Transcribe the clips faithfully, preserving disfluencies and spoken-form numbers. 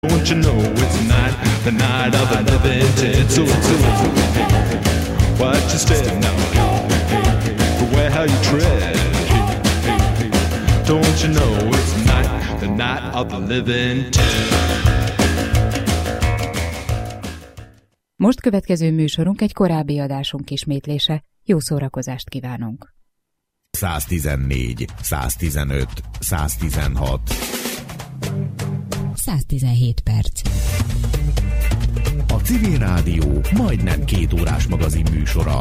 Don't you know it's the night, the night of the living dead. So, so, watch your step now, beware how you tread. Don't you know it's the night, the night of the living dead. Most következő műsorunk egy korábbi adásunk ismétlése. Jó szórakozást kívánunk! száztizennégy, száztizenöt, száztizenhat száztizenhét perc. A Civil Rádió majdnem két órás magazin műsora.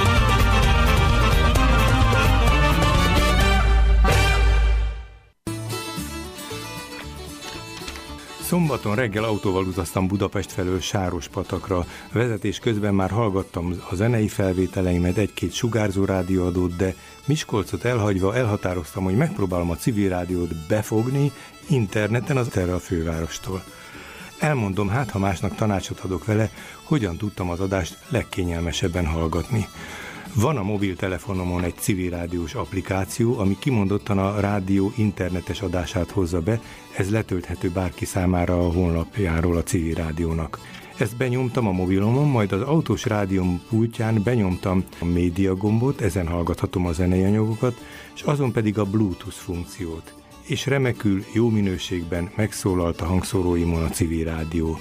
Szombaton reggel autóval utaztam Budapest felől Sárospatakra. Vezetés közben már hallgattam a zenei felvételeimet, egy-két sugárzó rádióadót, de Miskolcot elhagyva elhatároztam, hogy megpróbálom a Civil Rádiót befogni interneten az erre a fővárostól. Elmondom, hát ha másnak tanácsot adok vele, hogyan tudtam az adást legkényelmesebben hallgatni. Van a mobiltelefonomon egy Civil Rádiós applikáció, ami kimondottan a rádió internetes adását hozza be, ez letölthető bárki számára a honlapjáról a Civil Rádiónak. Ezt benyomtam a mobilomon, majd az autós rádióm pultján benyomtam a média gombot, ezen hallgathatom a zenei anyagokat, és azon pedig a Bluetooth funkciót. És remekül, jó minőségben megszólalt a hangszóróimon a Civil Rádió.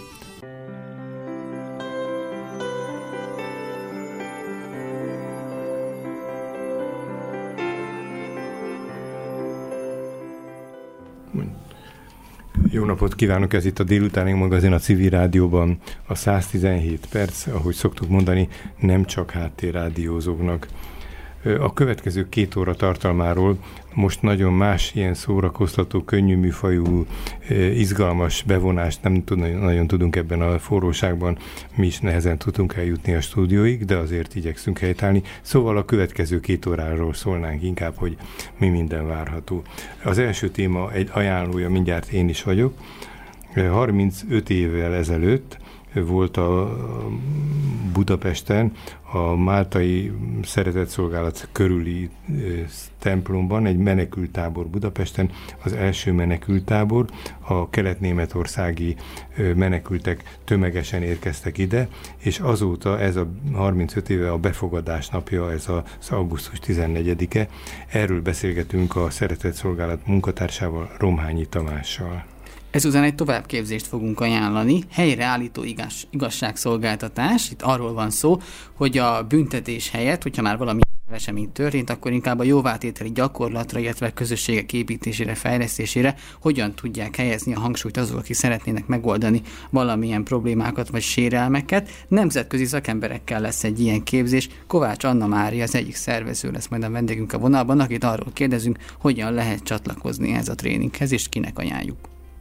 Jó napot kívánok, ez itt a délutáni magazin a Civil Rádióban, a száztizenhét perc, ahogy szoktuk mondani, nem csak háttérrádiózóknak. A következő két óra tartalmáról most nagyon más ilyen szórakoztató, könnyű műfajú, izgalmas bevonást nem tud, nagyon tudunk ebben a forróságban, mi is nehezen tudunk eljutni a stúdióig, de azért igyekszünk helytállni. Szóval a következő két óráról szólnánk inkább, hogy mi minden várható. Az első téma egy ajánlója, mindjárt én is vagyok. harmincöt évvel ezelőtt volt a Budapesten, a Máltai Szeretetszolgálat körüli templomban egy menekülttábor Budapesten, az első menekülttábor, a kelet-németországi menekültek tömegesen érkeztek ide, és azóta ez a harmincöt éve a befogadás napja, ez az augusztus tizennegyedike. Erről beszélgetünk a Szeretetszolgálat munkatársával, Romhányi Tamással. Ezután egy továbbképzést fogunk ajánlani, helyreállító igaz, igazságszolgáltatás. Itt arról van szó, hogy a büntetés helyett, hogyha már valami esemény történt, akkor inkább a jóvátételi gyakorlatra, illetve közösségek építésére, fejlesztésére hogyan tudják helyezni a hangsúlyt azok, akik szeretnének megoldani valamilyen problémákat vagy sérelmeket. Nemzetközi szakemberekkel lesz egy ilyen képzés. Kovács Anna Mária az egyik szervező lesz majd a vendégünk a vonalban, akit arról kérdezünk, hogyan lehet csatlakozni ehhez a tréninghez, és kinek ajánljuk.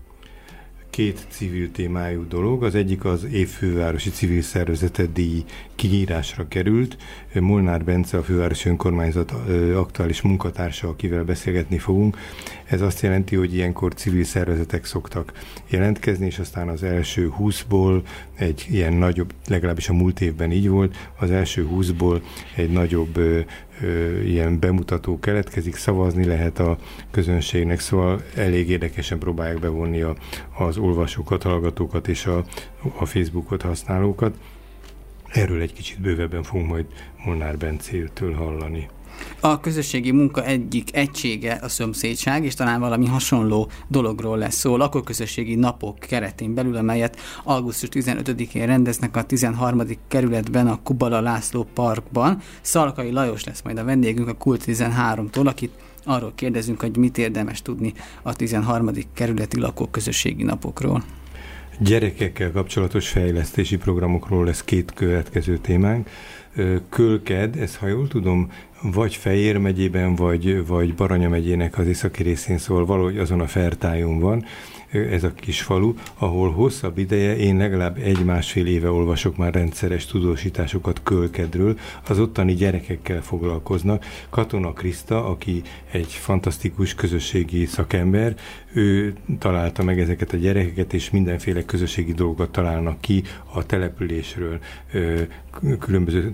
Két civil témájú dolog. Az egyik az év fővárosi civil szervezete díj kiírásra került. Molnár Bence, a fővárosi önkormányzat aktuális munkatársa, akivel beszélgetni fogunk. Ez azt jelenti, hogy ilyenkor civil szervezetek szoktak jelentkezni, és aztán az első húszból egy ilyen nagyobb, legalábbis a múlt évben így volt, az első húszból egy nagyobb ö, ö, ilyen bemutató keletkezik, szavazni lehet a közönségnek, szóval elég érdekesen próbálják bevonni a, az olvasókat, hallgatókat és a, a Facebookot használókat. Erről egy kicsit bővebben fogunk majd Molnár Bencétől hallani. A közösségi munka egyik egysége a szomszédság, és talán valami hasonló dologról lesz szó. Lakóközösségi napok keretén belül, amelyet augusztus tizenötödikén rendeznek a tizenharmadik kerületben, a Kubala László Parkban. Szalkai Lajos lesz majd a vendégünk a Kult tizenháromtól, akit arról kérdezünk, hogy mit érdemes tudni a tizenharmadik kerületi lakóközösségi napokról. Gyerekekkel kapcsolatos fejlesztési programokról lesz két következő témánk. Kölked, ez ha jól tudom, vagy Fejér megyében, vagy, vagy Baranya megyének az északi részén, szóval valahogy azon a fertájon van ez a kis falu, ahol hosszabb ideje, én legalább egy-másfél éve olvasok már rendszeres tudósításokat Kölkedről, az ottani gyerekekkel foglalkoznak. Katona Kriszta, aki egy fantasztikus közösségi szakember, ő találta meg ezeket a gyerekeket, és mindenféle közösségi dolgokat találnak ki a településről, különböző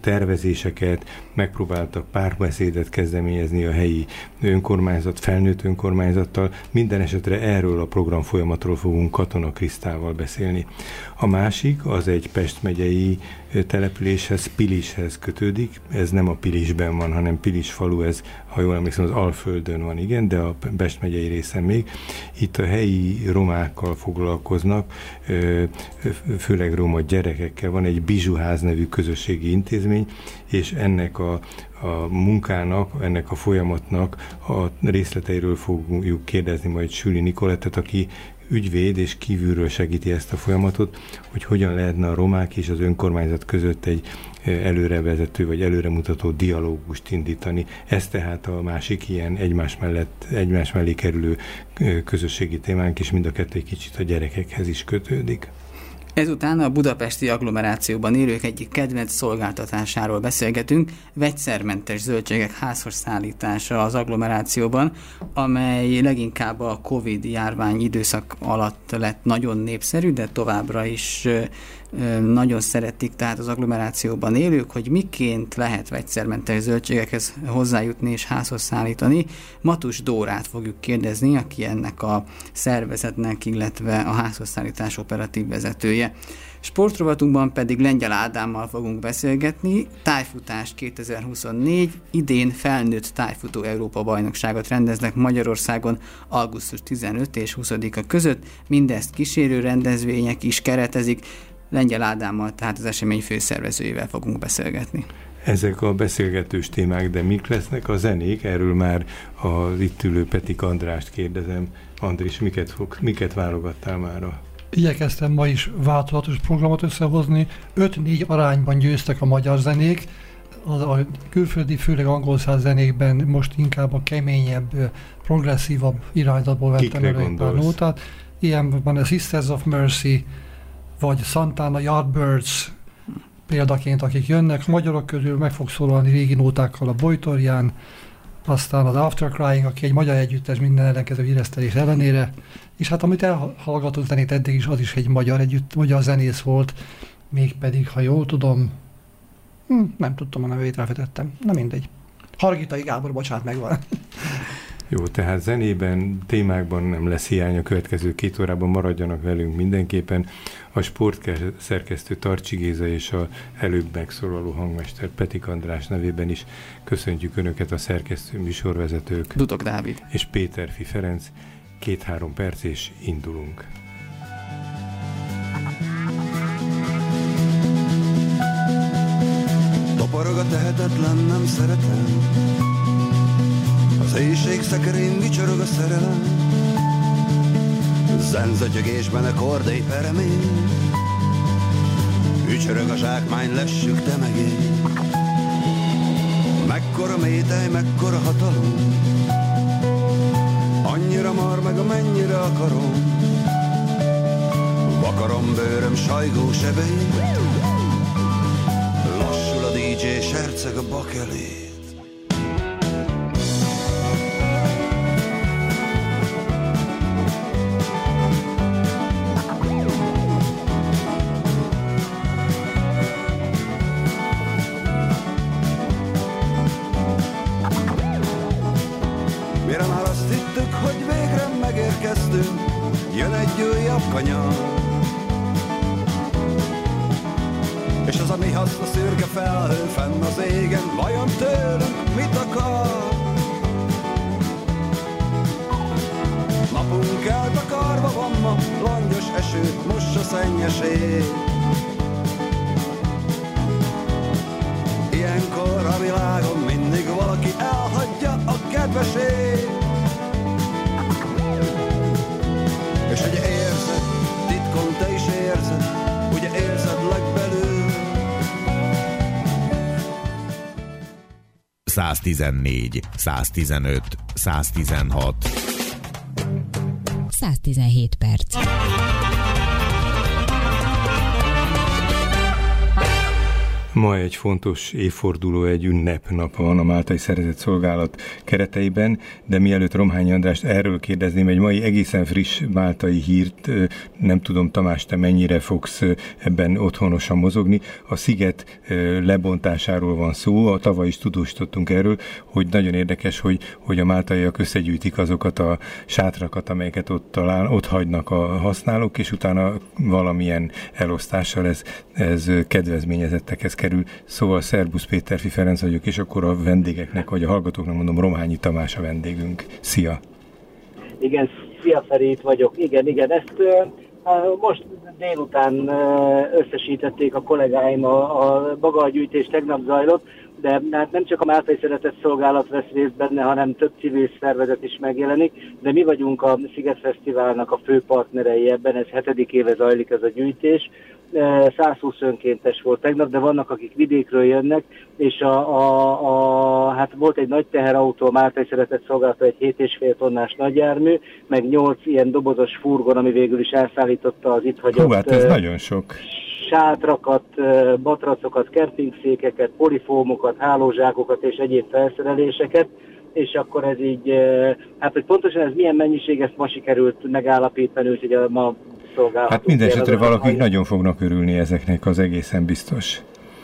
tervezéseket, megpróbáltak párbeszédet kezdeményezni a helyi önkormányzat, felnőtt önkormányzattal. Minden esetre erről a program folyamatról fogunk Katona Krisztával beszélni. A másik az egy Pest megyei településhez, Pilishez kötődik. Ez nem a Pilisben van, hanem Pilis falu, ez, ha jól emlékszem, az Alföldön van, igen, de a Pest megyei részen még. Itt a helyi romákkal foglalkoznak, főleg roma gyerekekkel. Van egy Bizsuház nevű közösségi intézmény, és ennek a, a munkának, ennek a folyamatnak a részleteiről fogjuk kérdezni majd Süli Nicolettet, aki ügyvéd és kívülről segíti ezt a folyamatot, hogy hogyan lehetne a romák és az önkormányzat között egy előrevezető vagy előremutató dialógust indítani. Ez tehát a másik ilyen egymás mellett, egymás mellé kerülő közösségi témánk, és mind a kettő egy kicsit a gyerekekhez is kötődik. Ezután a budapesti agglomerációban élők egyik kedvenc szolgáltatásáról beszélgetünk, vegyszermentes zöldségek házhoz szállítása az agglomerációban, amely leginkább a Covid járvány időszak alatt lett nagyon népszerű, de továbbra is nagyon szeretik tehát az agglomerációban élők, hogy miként lehet vegyszermentes zöldségekhez hozzájutni és házhoz szállítani. Matus Dórát fogjuk kérdezni, aki ennek a szervezetnek, illetve a házhoz szállítás operatív vezetője. Sportrovatunkban pedig Lengyel Ádámmal fogunk beszélgetni. Tájfutás kétezer-huszonnégy, idén felnőtt tájfutó Európa-bajnokságot rendeznek Magyarországon augusztus tizenötödike és huszadika között. Mindezt kísérő rendezvények is keretezik. Lengyel Ádámmal, tehát az esemény főszervezőjével fogunk beszélgetni. Ezek a beszélgetős témák, de mik lesznek a zenék? Erről már az itt ülő Petik Andrást kérdezem. Andris, miket, fog, miket válogattál mára? Igyekeztem ma is változatos programot összehozni. öt-négy arányban győztek a magyar zenék. A külföldi, főleg angol száz zenékben most inkább a keményebb, progresszívabb irányzatból vettem elő egy pár nótát. Ilyen van a Sisters of Mercy, vagy Santana Yardbirds példaként, akik jönnek. Magyarok közül meg fog szólalni régi nótákkal a Bojtorján, aztán az After Crying, aki egy magyar együttes minden ellenkező híresztelés ellenére, és hát amit elhallgatott zenét eddig is, az is egy magyar együtt, magyar zenész volt, mégpedig, ha jól tudom, hm, nem tudtam a nevét, elfetettem, na mindegy. Hargitai Gábor, bocsánat, megvan. Jó, tehát zenében, témákban nem lesz hiány, a következő két órában maradjanak velünk mindenképpen. A sportszerkesztő Tarcsi Géza és a előbb megszólaló hangmester Petik András nevében is köszöntjük Önöket, a szerkesztő műsorvezetők. Dudok Dávid. És Péterfi Ferenc. Két-három perc és indulunk. Toporog a tehetetlen, nem szeretem. Az éjség szekerén vicsorog a szerelem. Zenzötyögésben a kordély peremény. Ücsörög a zsákmány, lessük te meg én. Mekkora métej, mekkora hatalom. Annyira mar meg, amennyire akarom. Vakarom bőröm, sajgó sebei. Lassul a dé dzsé, serceg a bakelét. Jön egy újabb kanyar, és az a mi haszna szürke felhő fenn az égen, vajon tőlünk mit akar? Napunk eltakarva van ma, langyos esőt mossa szennyes ég. Ilyenkor a világon mindig valaki elhagyja a kedvesét. És ugye érzed, titkon te is érzed, ugye érzed legbelül. száztizennégy, száztizenöt, száztizenhat. száztizenhét perc. Ma egy fontos évforduló, egy ünnepnap van a Máltai Szervezett Szolgálat kereteiben, de mielőtt Romhányi Andrást erről kérdezném, egy mai egészen friss máltai hírt, nem tudom, Tamás, te mennyire fogsz ebben otthonosan mozogni. A sziget lebontásáról van szó, a tavaly is tudósítottunk erről, hogy nagyon érdekes, hogy, hogy a máltaiak összegyűjtik azokat a sátrakat, amelyeket ott, talál, ott hagynak a használók, és utána valamilyen elosztással ez, ez kedvezményezettekhez kerül. Szóval szerbusz, Péterfi Ferenc vagyok, és akkor a vendégeknek, vagy a hallgatóknak mondom, Romhányi Tamás a vendégünk. Szia! Igen, szia Feri, itt vagyok. Igen, igen, ezt uh, most délután uh, összesítették a kollégáim, a, a bagagyűjtés tegnap zajlott, de hát nem csak a Máltai Szeretett Szolgálat vesz részt benne, hanem több civil szervezet is megjelenik, de mi vagyunk a Sziget Fesztiválnak a fő partnerei ebben, ez hetedik éve zajlik ez a gyűjtés. száz húsz önkéntes volt tegnap, de vannak, akik vidékről jönnek, és a, a, a, hát volt egy nagy teherautó, a Máltai Szeretett Szolgálata, egy hét és fél tonnás nagyjármű, meg nyolc ilyen dobozos furgon, ami végül is elszállította az itt hagyott... Hú, hát ez uh, nagyon sok. Sátrakat, matracokat, kempingszékeket, polifómokat, hálózsákokat és egyéb felszereléseket, és akkor ez így, hát hogy pontosan ez milyen mennyiség, ezt ma sikerült megállapítani, úgyhogy a ma szolgálható. Hát minden esetre valakik nagyon fognak örülni ezeknek, az egészen biztos.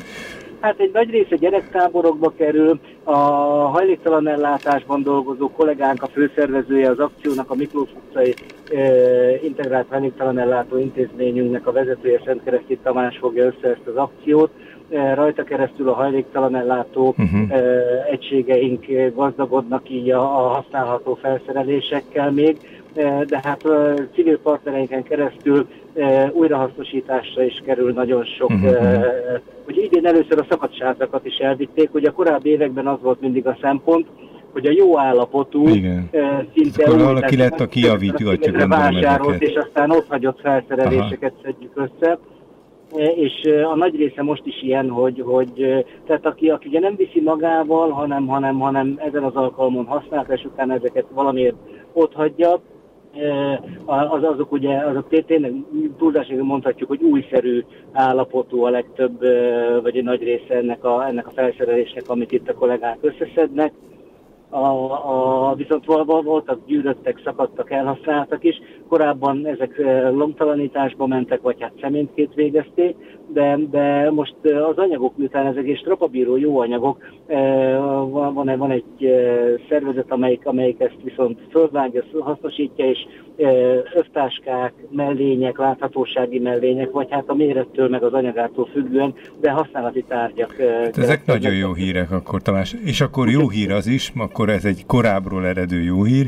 Hát egy nagy része gyerektáborokba kerül, a hajléktalan ellátásban dolgozó kollégánk, a főszervezője az akciónak, a Miklós utcai e, integrált hajléktalan ellátó intézményünknek a vezetője, Szentkereszti Tamás fogja össze ezt az akciót. E, rajta keresztül a hajléktalan ellátó uh-huh. e, egységeink gazdagodnak így a, a használható felszerelésekkel még, e, de hát a civil partnereinken keresztül e, újrahasznosításra is kerül nagyon sok. Uh-huh. E, Ugye idén először a szakadt sátrakat is elvitték, hogy a korábbi években az volt mindig a szempont, hogy a jó állapotú, igen. Uh, szinte úgy, valaki lett, aki javítgatja, gondolom ezeket. És aztán ott hagyott felszereléseket Aha. szedjük össze. És a nagy része most is ilyen, hogy, hogy tehát aki, aki ugye nem viszi magával, hanem, hanem, hanem ezen az alkalmon használta, és utána ezeket valamiért ott hagyja, az, azok ugye, azok tényleg túlzásig mondhatjuk, hogy újszerű állapotú a legtöbb, vagy egy nagy része ennek a, ennek a felszerelésnek, amit itt a kollégák összeszednek. A, a, viszont voltak, gyűröttek, szakadtak, elhasználtak is. Korábban ezek lomtalanításba mentek, vagy hát szemétkét végezték, de, de most az anyagok, miután ezek és strapabíró jó anyagok, van, van egy szervezet, amelyik, amelyik ezt viszont fölvágja, hasznosítja, és övtáskák, mellények, láthatósági mellények, vagy hát a mérettől meg az anyagától függően, de használati tárgyak. Hát ezek nagyon jó hírek akkor, Tamás. És akkor jó hír az is, akkor ez egy korábbról eredő jó hír.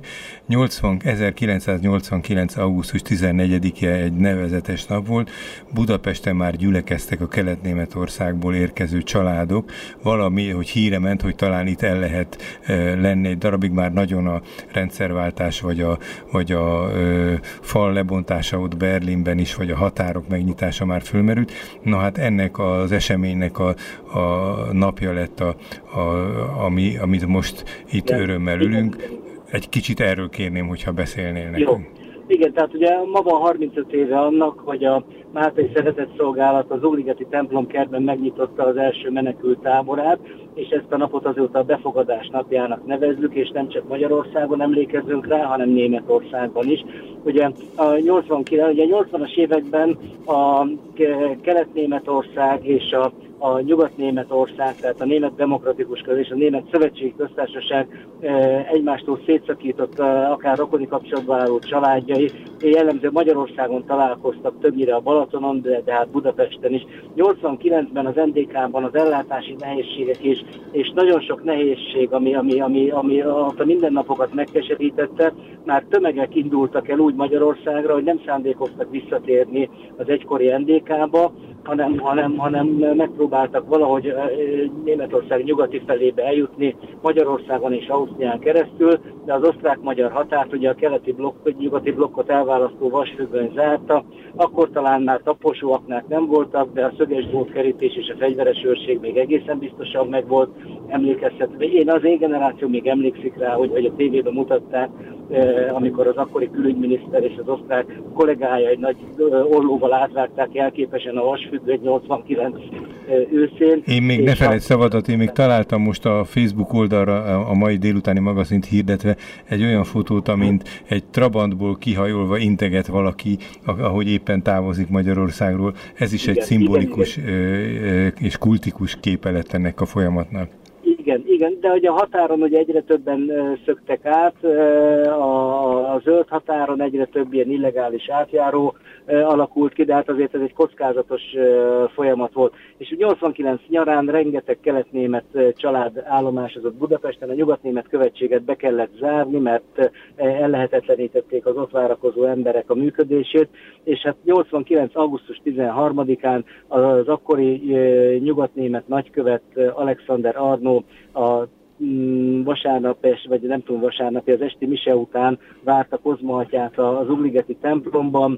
ezerkilencszáznyolcvankilenc. augusztus tizennegyedike egy nevezetes nap volt. Budapesten már gyülekeztek a Kelet-Németországból érkező családok. Valami, hogy híre ment, hogy talán itt el lehet e, lenni egy darabig, már nagyon a rendszerváltás, vagy a, vagy a e, fal lebontása ott Berlinben is, vagy a határok megnyitása már fölmerült. Na hát ennek az eseménynek a, a napja lett, a, a, ami, amit most itt igen. örömmel ülünk. Egy kicsit erről kérném, hogyha beszélnél nekünk. Jó. Igen, tehát ugye ma van harmincöt éve annak, hogy a Máltai Szeretett Szolgálat az Ugligeti templom kertben megnyitotta az első menekült táborát, és ezt a napot azóta a befogadás napjának nevezzük, és nem csak Magyarországon emlékezzünk rá, hanem Németországban is. Ugye a nyolcvankilenc, ugye nyolcvanas években a Kelet-Németország és a a Nyugat-Németország, tehát a Német Demokratikus Közösség és a Német Szövetségi Köztársaság egymástól szétszakított, akár rokoni kapcsolatban álló családjai, jellemző Magyarországon találkoztak, többnyire a Balatonon, de, de hát Budapesten is. nyolcvankilencben az en dé ká-ban az ellátási nehézségek és, és nagyon sok nehézség, ami, ami, ami, ami a mindennapokat megkeserítette, már tömegek indultak el úgy Magyarországra, hogy nem szándékoztak visszatérni az egykori en dé ká-ba, hanem, hanem, hanem megpróbáltak valahogy Németország nyugati felébe eljutni Magyarországon és Ausztrián keresztül, de az osztrák-magyar határt, ugye a keleti blokk, nyugati blokkot elválasztó vasfüggöny zárta, akkor talán már taposóaknák nem voltak, de a szöges drótkerítés és a fegyveres őrség még egészen biztosan megvolt, emlékezhető. Én az én generáció még emlékszik rá, hogy, hogy a tévében mutatták, amikor az akkori külügyminiszter és az osztrák kollégája egy nagy ollóval átvágták jelképesen a vasfüggöny nyolcvankilenc őszén. Én még ne felejtsd szavadat, én még találtam most a Facebook oldalra a mai délutáni magazint hirdetve egy olyan fotót, amint egy Trabantból kihajolva integet valaki, ahogy éppen távozik Magyarországról. Ez is igen, egy szimbolikus igen, igen. és kultikus képe lett ennek a folyamatnak. Igen, igen, de hogy a határon ugye egyre többen uh, szöktek át, uh, a, a zöld határon egyre több ilyen illegális átjáró uh, alakult ki, de hát azért ez egy kockázatos uh, folyamat volt. És nyolcvankilenc nyarán rengeteg keletnémet uh, család állomásozott Budapesten, a nyugatnémet követséget be kellett zárni, mert uh, ellehetetlenítették az ott várakozó emberek a működését, és hát nyolcvankilenc augusztus tizenharmadikán az akkori uh, nyugatnémet nagykövet uh, Alexander Arno a mm, vasárnap, vagy nem tudom vasárnapi, az esti mise után várta Kozma atyát az Ugligeti templomban,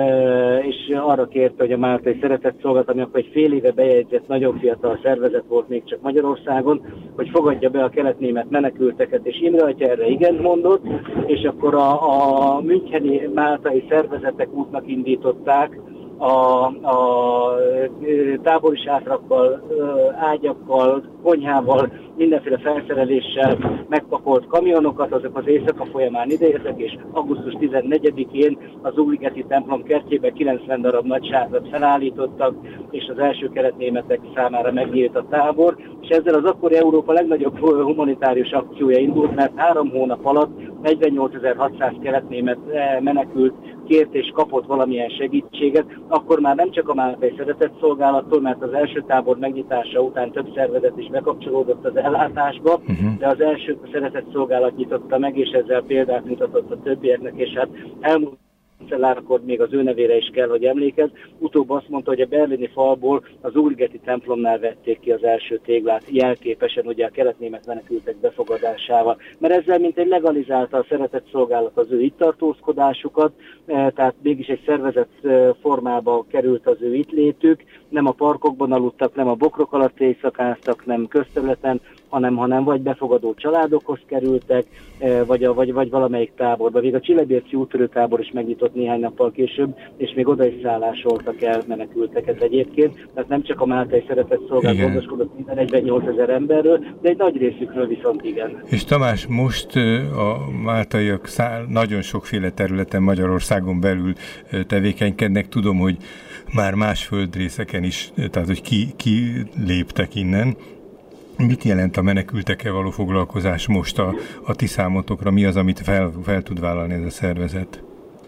és arra kérte, hogy a Máltai Szeretetszolgálat, ami akkor egy fél éve bejegyzett, nagyon fiatal szervezet volt még csak Magyarországon, hogy fogadja be a keletnémet menekülteket, és Imre atya erre igent mondott, és akkor a, a müncheni máltai szervezetek útnak indították a, a tábori sátrakkal, ágyakkal, konyhával, mindenféle felszereléssel megpakolt kamionokat, azok az éjszaka folyamán ideértek, és augusztus tizennegyedikén az Ugligeti templom kertjébe kilencven darab nagy sátrat felállítottak, és az első keletnémetek számára megnyílt a tábor, és ezzel az akkori Európa legnagyobb humanitárius akciója indult, mert három hónap alatt negyvennyolcezer-hatszáz keletnémet menekült, kért és kapott valamilyen segítséget, akkor már nem csak a Máltai Szeretetszolgálattól, mert az első tábor megnyitása után több szervezet is bekapcsolódott az ellátásba, uh-huh. de az első Szeretetszolgálat nyitotta meg, és ezzel példát mutatott a többieknek, és hát elmúlt akkor még az ő nevére is kell, hogy emlékez. Utóbb azt mondta, hogy a berlini falból az Ugligeti templomnál vették ki az első téglát, jelképesen ugye a keletnémet menekültek befogadásával. Mert ezzel mint egy legalizálta a Szeretetszolgálat az ő itt tartózkodásukat, tehát mégis egy szervezett formába került az ő itt létük, nem a parkokban aludtak, nem a bokrok alatt éjszakáztak, nem közterületen, hanem, hanem vagy befogadó családokhoz kerültek, vagy, a, vagy, vagy valamelyik táborba. Még a Csillebérci úttörő tábor is megnyitott néhány nappal később, és még oda is szállásoltak el menekülteket egyébként. Tehát nem csak a Máltai Szeretetszolgálat gondoskodott minden negyvennyolcezer emberről, de egy nagy részükről viszont igen. És Tamás, most a máltaiak szá- nagyon sokféle területen Magyarországon belül tevékenykednek. Tudom, hogy már más földrészeken is, tehát hogy ki, ki léptek innen. Mit jelent a menekültekkel való foglalkozás most a, a ti számotokra? Mi az, amit fel, fel tud vállalni ez a szervezet?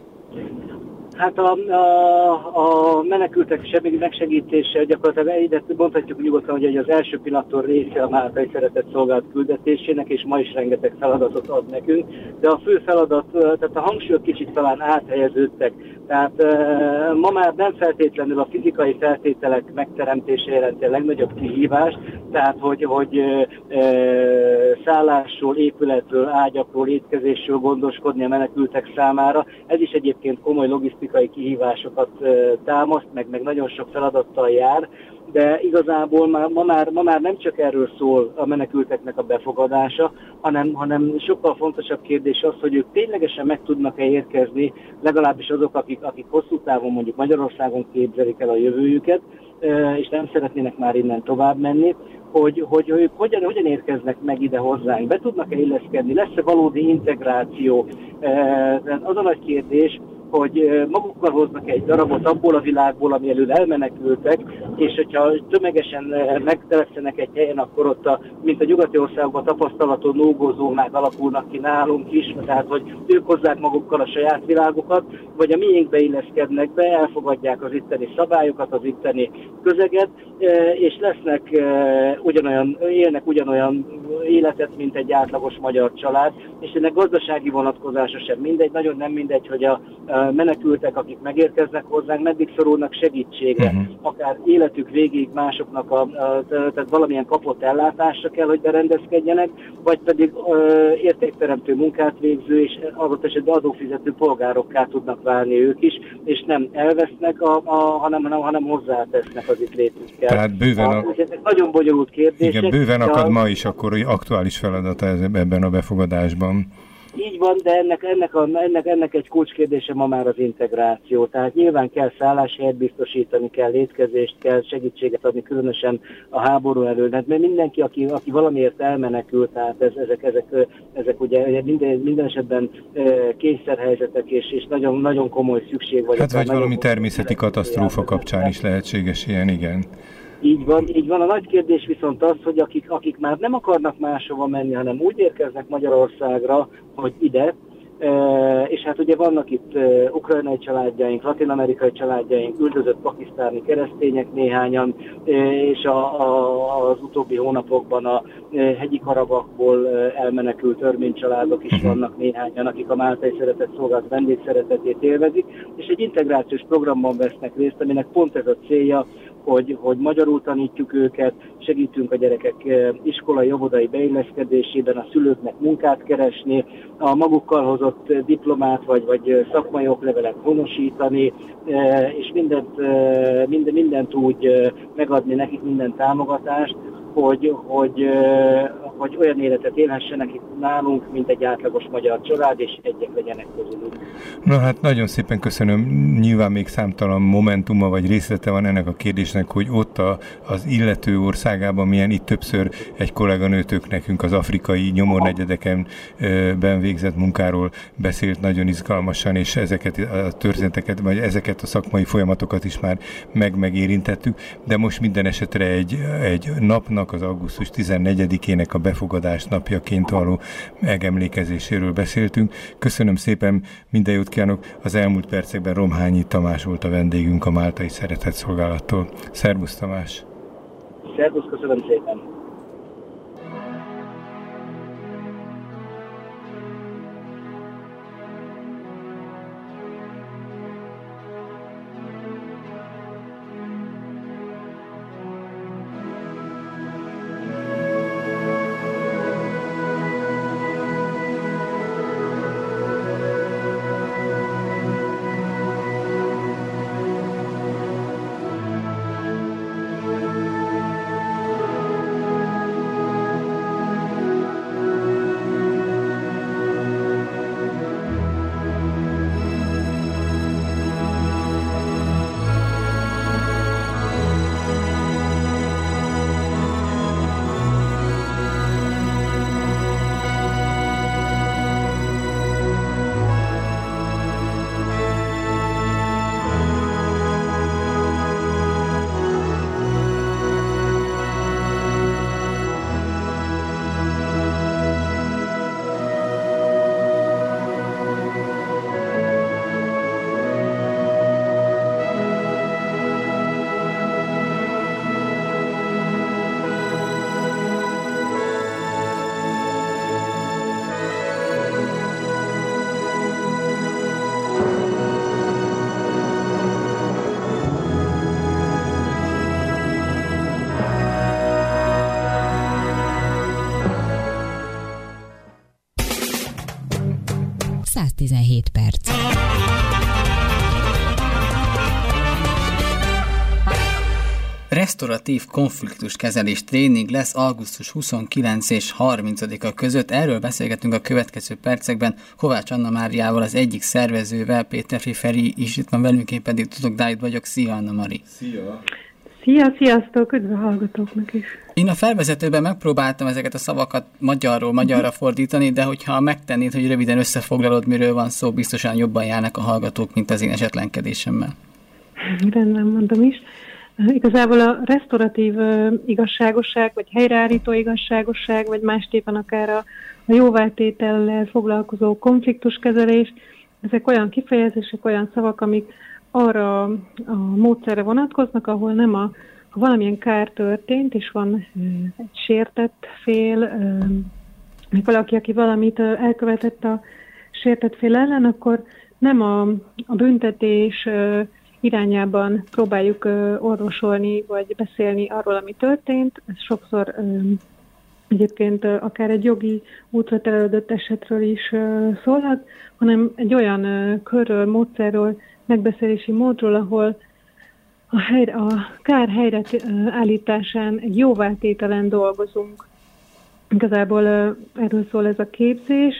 Hát a, a, a menekültek megsegítése gyakorlatilag ide mondhatjuk nyugodtan, hogy az első pillanattól része a Máltai Szeretetszolgálat küldetésének, és ma is rengeteg feladatot ad nekünk, de a fő feladat, tehát a hangsúlyok kicsit talán áthelyeződtek. Tehát e, ma már nem feltétlenül a fizikai feltételek megteremtése jelenti a legnagyobb kihívást, tehát hogy, hogy e, szállásról, épületről, ágyakról, étkezésről gondoskodni a menekültek számára. Ez is egyébként komoly logisztikai kihívásokat e, támaszt, meg, meg nagyon sok feladattal jár, de igazából már, ma, már, ma már nem csak erről szól a menekülteknek a befogadása, hanem, hanem sokkal fontosabb kérdés az, hogy ők ténylegesen meg tudnak-e érkezni, legalábbis azok, akik, akik hosszú távon mondjuk Magyarországon képzelik el a jövőjüket, és nem szeretnének már innen tovább menni, hogy, hogy ők hogyan, hogyan érkeznek meg ide hozzánk, be tudnak-e illeszkedni, lesz-e valódi integráció. Az a nagy kérdés, hogy magukkal hoznak egy darabot abból a világból, ami elől elmenekültek, és hogyha tömegesen megtelepszenek egy helyen, akkor ott, a, mint a nyugati országokban tapasztalatú nógózónák alakulnak ki nálunk is, tehát hogy ők hozzák magukkal a saját világukat, vagy a miénkbe illeszkednek be, elfogadják az itteni szabályokat, az itteni közeget, és lesznek ugyanolyan, élnek ugyanolyan életet, mint egy átlagos magyar család, és ennek gazdasági vonatkozása sem mindegy, nagyon nem mindegy, hogy a menekültek, akik megérkeznek hozzánk, meddig szorulnak segítségre, uh-huh. akár életük végéig másoknak a, a, tehát valamilyen kapott ellátásra kell, hogy berendezkedjenek, vagy pedig ö, értékteremtő munkát végző, és adott esetben adófizető polgárokká tudnak válni ők is, és nem elvesznek, a, a, hanem, hanem, hanem hozzátesznek az itt létükkel. Tehát bőven a... Ezek nagyon bonyolult kérdések. Igen, bőven akad a... ma is akkor aktuális feladata ebben a befogadásban. Így van, de ennek, ennek, a, ennek, ennek egy kulcskérdése ma már az integráció. Tehát nyilván kell szálláshelyet biztosítani, kell étkezést, kell segítséget adni, különösen a háború elől. Mert mindenki, aki, aki valamiért elmenekül, tehát ez, ezek, ezek, ezek ugye minden, minden esetben kényszerhelyzetek, és, és nagyon, nagyon komoly szükség vagy. Hát vagy valami természeti katasztrófa kapcsán is lehetséges ilyen, igen. Így van, így van. A nagy kérdés viszont az, hogy akik, akik már nem akarnak máshova menni, hanem úgy érkeznek Magyarországra, hogy ide, és hát ugye vannak itt ukrajnai családjaink, latin-amerikai családjaink, üldözött pakisztáni keresztények néhányan, és a, a, az utóbbi hónapokban a hegyi Karabakból elmenekült örmény családok is vannak néhányan, akik a máltai szeretett szolgálat vendégszeretetét élvezik, és egy integrációs programban vesznek részt, aminek pont ez a célja, hogy, hogy magyarul tanítjuk őket, segítünk a gyerekek iskolai, óvodai beilleszkedésében, a szülőknek munkát keresni, a magukkal hozott diplomát vagy, vagy szakmai oklevelet honosítani, és mindent, minden, mindent úgy megadni nekik, minden támogatást, hogy, hogy, hogy olyan életet élhessenek itt nálunk, mint egy átlagos magyar család, és egyek legyenek közülünk. Na hát nagyon szépen köszönöm. Nyilván még számtalan momentuma vagy részlete van ennek a kérdésnek, hogy ott a, az illető országában milyen, itt többször egy kolléganőtök nekünk az afrikai nyomornegyedeken ben végzett munkáról beszélt nagyon izgalmasan, és ezeket a történeteket, vagy ezeket a szakmai folyamatokat is már meg-megérintettük, de most minden esetre egy, egy napnak, az augusztus tizennegyedikének a befogadás napjaként való megemlékezéséről beszéltünk. Köszönöm szépen, minden jót kívánok! Az elmúlt percekben Romhányi Tamás volt a vendégünk a Máltai Szeretett Szolgálattól. Szervusz Tamás! Szervusz, köszönöm szépen! száztizenhét perc. Resztoratív konfliktuskezelés tréning lesz augusztus huszonkilencedike és harmincadika között. Erről beszélgetünk a következő percekben Kovács Anna Máriával, az egyik szervezővel. Péter Feri is itt van velünk, én pedig Tudok Dávid vagyok. Szia, Anna Mari! Szia! Szia, sziasztok! Üdv a hallgatóknak is! Én a felvezetőben megpróbáltam ezeket a szavakat magyarról magyarra fordítani, de hogyha megtennéd, hogy röviden összefoglalod, miről van szó, biztosan jobban járnak a hallgatók, mint az én esetlenkedésemmel. Rendben mondom is. Igazából a resztoratív uh, igazságosság, vagy helyreállító igazságosság, vagy másképpen akár a, a jóváltétellel foglalkozó konfliktuskezelés, ezek olyan kifejezések, olyan szavak, amik arra a módszerre vonatkoznak, ahol nem a, ha valamilyen kár történt, és van uh, egy sértett fél, uh, valaki, aki valamit uh, elkövetett a sértett fél ellen, akkor nem a, a büntetés uh, irányában próbáljuk uh, orvosolni, vagy beszélni arról, ami történt. Ez sokszor um, egyébként uh, akár egy jogi útra terelődött esetről is uh, szólhat, hanem egy olyan uh, körről, módszerről, megbeszélési módról, ahol a, helyre, a kár helyre uh, állításán egy jóváltételen dolgozunk. Igazából uh, erről szól ez a képzés.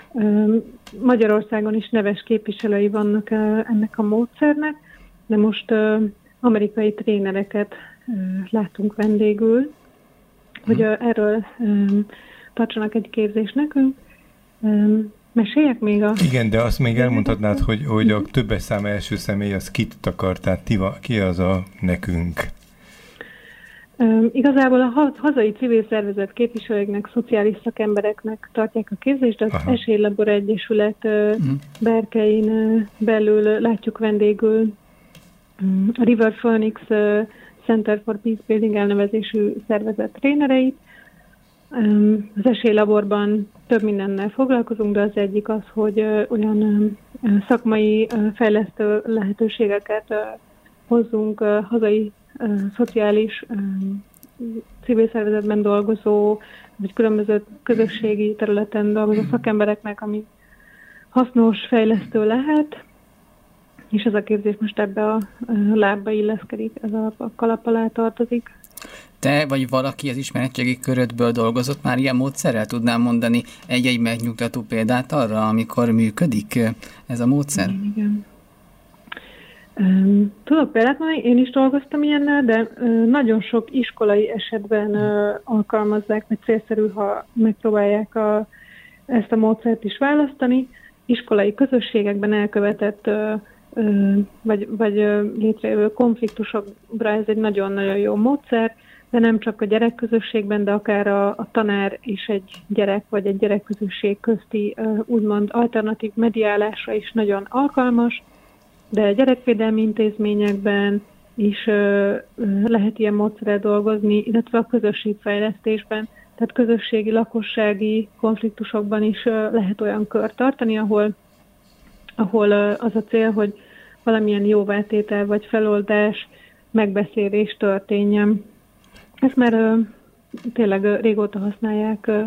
Magyarországon is neves képviselői vannak ennek a módszernek, de most amerikai trénereket látunk vendégül, hogy erről tartsanak egy képzést nekünk. Meséljek még a... Igen, de azt még elmondhatnád, hogy, hogy a többes szám első személy az kit takar, tehát ti, ki az a nekünk? Um, igazából a hazai civil szervezet képviselőknek, szociális szakembereknek tartják a képzést, de az Aha. Esélylabor Egyesület uh, mm. berkein uh, belül látjuk vendégül um, a River Phoenix uh, Center for Peace Building elnevezésű szervezet trénereit. Um, az Esélylaborban több mindennel foglalkozunk, de az egyik az, hogy uh, olyan uh, szakmai uh, fejlesztő lehetőségeket uh, hozzunk uh, hazai uh, szociális uh, civil szervezetben dolgozó, vagy különböző közösségi területen dolgozó szakembereknek, ami hasznos, fejlesztő lehet, és ez a képzés most ebbe a uh, lábba illeszkedik, ez a, a kalap alá tartozik. Te vagy valaki az ismeretségi körödből dolgozott már ilyen módszerrel? Tudnám mondani egy-egy megnyugtató példát arra, amikor működik ez a módszer? Igen, igen. Um, tudok példát mondani, én is dolgoztam ilyennel, de uh, nagyon sok iskolai esetben uh, alkalmazzák, vagy célszerű, ha megpróbálják a, ezt a módszert is választani. Iskolai közösségekben elkövetett uh, uh, vagy, vagy uh, létrejövő konfliktusokra ez egy nagyon-nagyon jó módszer, de nem csak a gyerekközösségben, de akár a, a tanár és egy gyerek, vagy egy gyerekközösség közti uh, úgymond alternatív mediálásra is nagyon alkalmas, de gyerekvédelmi intézményekben is uh, lehet ilyen módszerrel dolgozni, illetve a közösségfejlesztésben, tehát közösségi, lakossági konfliktusokban is uh, lehet olyan kört tartani, ahol, ahol uh, az a cél, hogy valamilyen jóvátétel vagy feloldás, megbeszélés történjen. Ezt már uh, tényleg uh, régóta használják uh,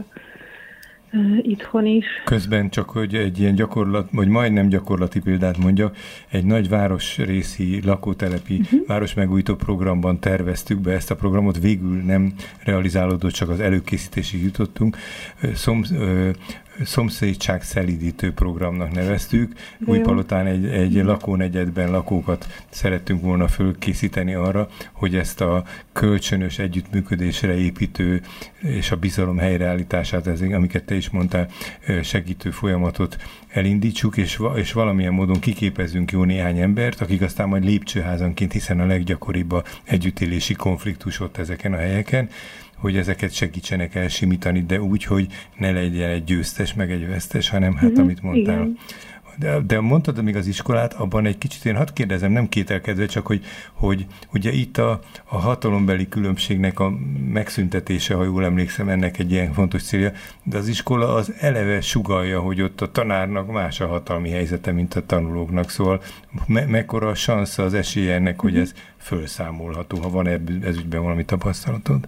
uh, itthon is. Közben csak, hogy egy ilyen gyakorlat, vagy majdnem gyakorlati példát mondjak, egy nagy városrészi lakótelepi uh-huh. városmegújító programban terveztük be ezt a programot, végül nem realizálódott, csak az előkészítésig jutottunk. Szom, uh, szomszédságszelídítő programnak neveztük. Újpalotán egy, egy lakónegyedben lakókat szerettünk volna fölkészíteni arra, hogy ezt a kölcsönös együttműködésre építő és a bizalom helyreállítását, ez, amiket te is mondtál, segítő folyamatot elindítsuk, és, és valamilyen módon kiképezünk jó néhány embert, akik aztán majd lépcsőházanként, hiszen a leggyakoribb a együttélési konfliktus ott ezeken a helyeken, hogy ezeket segítsenek elsimítani, de úgy, hogy ne legyen egy győztes, meg egy vesztes, hanem hát, uh-huh, amit mondtál. De, de mondtad még az iskolát, abban egy kicsit én hadd kérdezem, nem kételkedve, csak hogy, hogy ugye itt a, a hatalombeli különbségnek a megszüntetése, ha jól emlékszem, ennek egy ilyen fontos célja, de az iskola az eleve sugallja, hogy ott a tanárnak más a hatalmi helyzete, mint a tanulóknak, szóval me- mekkora a sansza, az esélye ennek, hogy ez felszámolható, ha van ez ügyben valami tapasztalatod?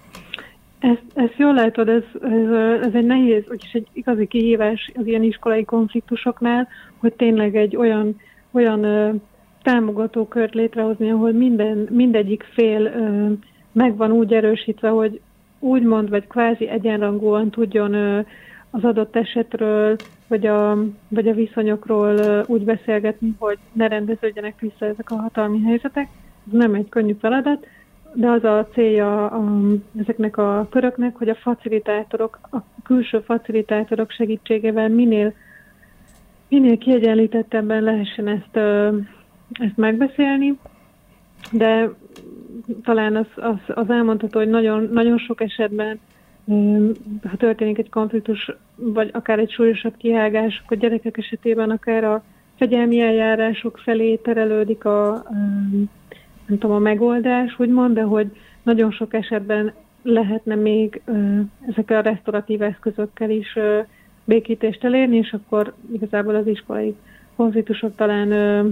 Ezt, ezt jól látod, ez, ez, ez egy nehéz, vagyis egy igazi kihívás az ilyen iskolai konfliktusoknál, hogy tényleg egy olyan, olyan ö, támogatókört létrehozni, ahol minden, mindegyik fél ö, meg van úgy erősítve, hogy úgymond vagy kvázi egyenrangúan tudjon ö, az adott esetről, vagy a, vagy a viszonyokról ö, úgy beszélgetni, hogy ne rendeződjenek vissza ezek a hatalmi helyzetek. Ez nem egy könnyű feladat, de az a célja a, ezeknek a köröknek, hogy a facilitátorok, a külső facilitátorok segítségével minél, minél kiegyenlítettebben lehessen ezt, ezt megbeszélni, de talán az, az, az elmondható, hogy nagyon, nagyon sok esetben, ha történik egy konfliktus, vagy akár egy súlyosabb kihágás, a gyerekek esetében akár a fegyelmi eljárások felé terelődik a nem tudom, a megoldás, úgymond, de hogy nagyon sok esetben lehetne még ö, ezekkel a resztoratív eszközökkel is ö, békítést elérni, és akkor igazából az iskolai konfliktusok talán ö,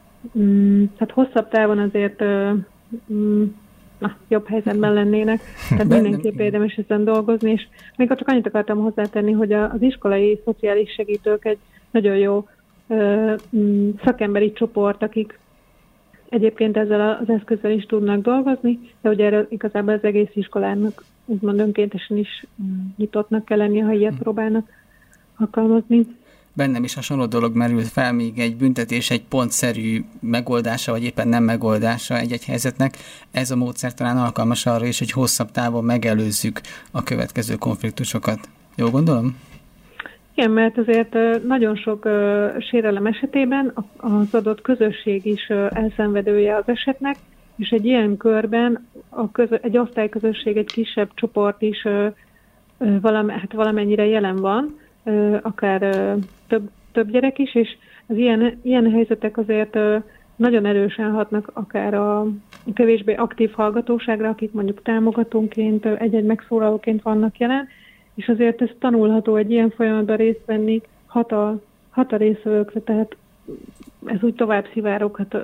mm, hát hosszabb távon azért ö, mm, na, jobb helyzetben lennének. Tehát mindenképp érdemes ezen dolgozni, és még csak annyit akartam hozzátenni, hogy a, az iskolai szociális segítők egy nagyon jó ö, mm, szakemberi csoport, akik egyébként ezzel az eszközzel is tudnak dolgozni, de ugye erről igazából az egész iskolának úgymond önkéntesen is nyitottnak kell lennie, ha ilyet próbálnak alkalmazni. Bennem is hasonló dolog merült fel, még egy büntetés egy pontszerű megoldása, vagy éppen nem megoldása egy-egy helyzetnek. Ez a módszer talán alkalmas arra is, hogy hosszabb távon megelőzzük a következő konfliktusokat. Jól gondolom? Igen, mert azért nagyon sok sérelem esetében az adott közösség is elszenvedője az esetnek, és egy ilyen körben a közö, egy osztályközösség, egy kisebb csoport is valam, hát valamennyire jelen van, akár több, több gyerek is, és az ilyen, ilyen helyzetek azért nagyon erősen hatnak akár a kevésbé aktív hallgatóságra, akik mondjuk támogatónként, egy-egy megszólalóként vannak jelen, és azért ez tanulható egy ilyen folyamatban részt venni, hat a, hat a részvevőkre, tehát ez úgy tovább szivároghat